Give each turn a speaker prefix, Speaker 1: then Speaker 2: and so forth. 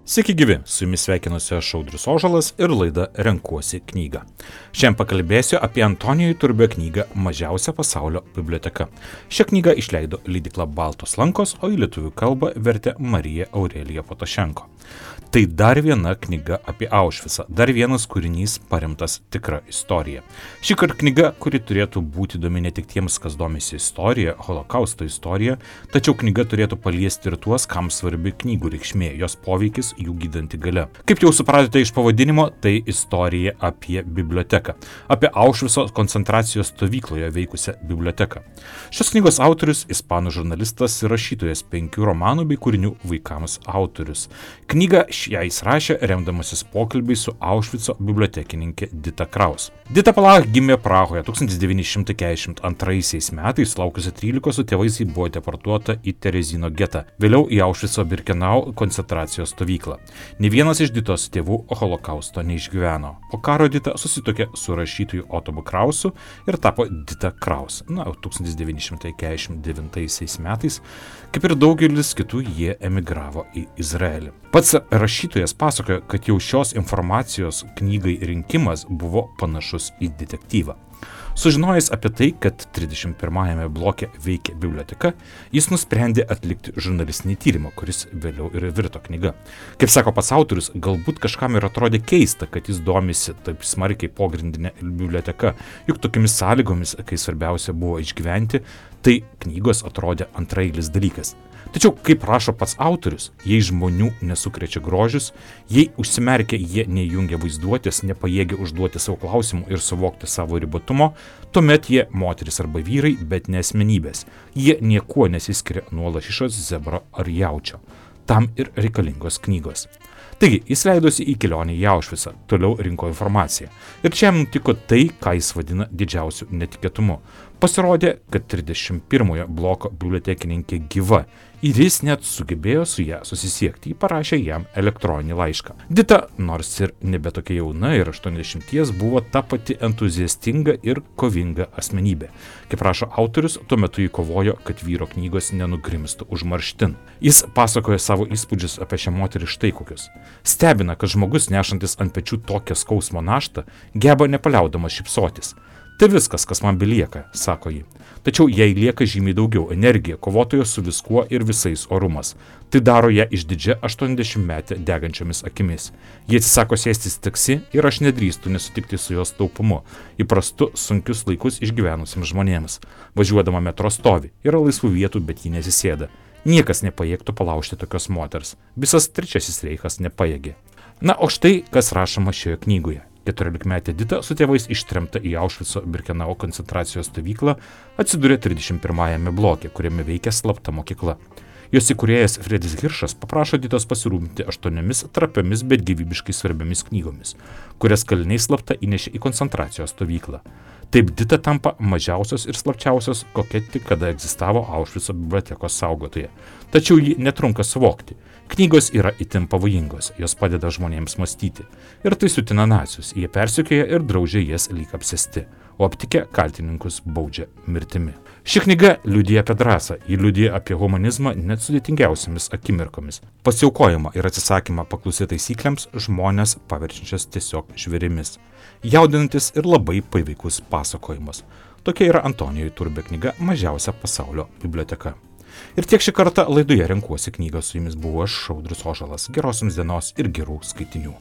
Speaker 1: Sveiki gyvi, su jumis sveikinuosi aš Audrius Ožalas ir laida Renkuosi knygą. Šiandien pakalbėsiu apie Antonijo Iturbio knygą Mažiausia pasaulio biblioteka. Šią knygą išleido leidykla Baltos lankos, o į lietuvių kalbą vertė Marija Aurelija Potašenko. Tai dar viena knyga apie Aušvicą, dar vienas kūrinys paremtas tikra istorija. Šįkart knyga, kuri turėtų būti įdomi ne tik tiems, kas domisi istorija, holokausto istorija, tačiau knyga turėtų paliesti ir tuos, kam svarbi knygų reikšmė, jos poveikis, jų gydanti galia. Kaip jau supratote iš pavadinimo, tai istorija apie biblioteką, apie Aušvico koncentracijos stovykloje veikusią biblioteką. Šios knygos autorius, ispanų žurnalistas ir rašytojas 5 romanų bei kūrinių vaikams autorius. Knygą jis rašė remdamasis pokalbiai su Aušvico bibliotekininkė Dita Kraus. Dita Palach gimė Prahoje 1942 metais, laukusi 13 su tėvais ji buvo deportuota į Terezino getą, vėliau į Aušvico Birkenau koncentracijos stovyklą. Nė vienas iš Ditos tėvų holokausto neišgyveno. Po karo Dita susituokė su rašytoju Otobu Krausu ir tapo Dita Kraus. 1949 metais, kaip ir daugelis kitų, jie emigravo į Izraelį. Pats rašytojas pasakoja, kad jau šios informacijos knygai rinkimas buvo panašus į detektyvą. Sužinojęs apie tai, kad 31 bloke veikia biblioteka, jis nusprendė atlikti žurnalistinį tyrimą, kuris vėliau ir virto knyga. Kaip sako pats autorius, galbūt kažkam ir atrodė keista, kad jis domisi taip smarkiai pogrindinė biblioteka, juk tokiamis sąlygomis, kai svarbiausia buvo išgyventi, tai knygos atrodė antraeilis dalykas. Tačiau, kaip rašo pats autorius, jei žmonių nesukrečia grožis, jei užsimerkia jie neįjungia vaizduotės, nepajėgia užduoti savo klausimų ir suvokti savo ribotumo, tuomet jie moteris arba vyrai, bet ne asmenybės. Jie niekuo nesiskiria nuo lašišos, zebro ar jaučio. Tam ir reikalingos knygos. Taigi, jis leidosi į kelionę į Aušvicą, toliau rinko informaciją. Ir čia nutiko tai, ką jis vadina didžiausiu netikėtumu. Pasirodė, kad 31 bloko bibliotekininkė gyva ir jis net sugebėjo su ją susisiekti, ji parašė jam elektroninį laišką. Dita, nors ir nebe tokia jauna ir 80, buvo ta pati entuziastinga ir kovinga asmenybė. Kaip rašo autorius, tuo metu jį kovojo, kad vyro knygos nenugrimstų užmarštin. Jis pasakoja savo įspūdžius apie šią moterį štai kokius. Stebina, kad žmogus nešantis ant pečių tokią skausmo naštą geba nepaliaudamas šypsotis. Tai viskas, kas man belieka, sako ji. Tačiau jai lieka žymiai daugiau energija, kovotojo su viskuo ir visais orumas. Tai daro ją išdidžia 80-metę degančiomis akimis. Jie atsisako sėstis taksi ir aš nedrįstu nesutikti su jos taupumu, įprastu sunkius laikus išgyvenusiems žmonėms. Važiuodama metro stovi, yra laisvų vietų, bet ji nesisėda. Niekas nepajėgtų palaužti tokios moters. Visas trečiasis reichas nepajėgė. Na, o štai, kas rašoma šioje knygoje. 14-metė Dita su tėvais ištremta į Aušvico Birkenau koncentracijos stovyklą atsidūrė 31 bloke, kuriame veikia slapta mokykla. Jos įkūrėjas Fredis Hiršas paprašo Ditos pasirūpinti 8 trapiomis, bet gyvybiškai svarbiamis knygomis, kurias kaliniai slapta įnešė į koncentracijos stovyklą. Taip Dita tampa mažiausios ir slapčiausios, kokia tik kada egzistavo Aušvico bibliotekos saugotoje. Tačiau ji netrunka suvokti. Knygos yra itin pavojingos, jos padeda žmonėms mąstyti. Ir tai sutina nacius, jie persekioja ir draudžia jas lyg apsėsti, o aptikę kaltininkus baudžia mirtimi. Ši knyga liudija apie drąsą, ji liudija apie humanizmą net sudėtingiausiamis akimirkomis. Pasiaukojimą ir atsisakymą paklusti taisyklėms žmonės paverčiančias tiesiog žvėrimis. Jaudinantis ir labai paveikus pasakojimas. Tokia yra Antonijo Iturbio knyga Mažiausia pasaulio biblioteka. Ir tiek šį kartą laidoje Renkuosi knygą, su jumis buvo aš, Audrius Ožalas. Geros jums dienos ir gerų skaitinių.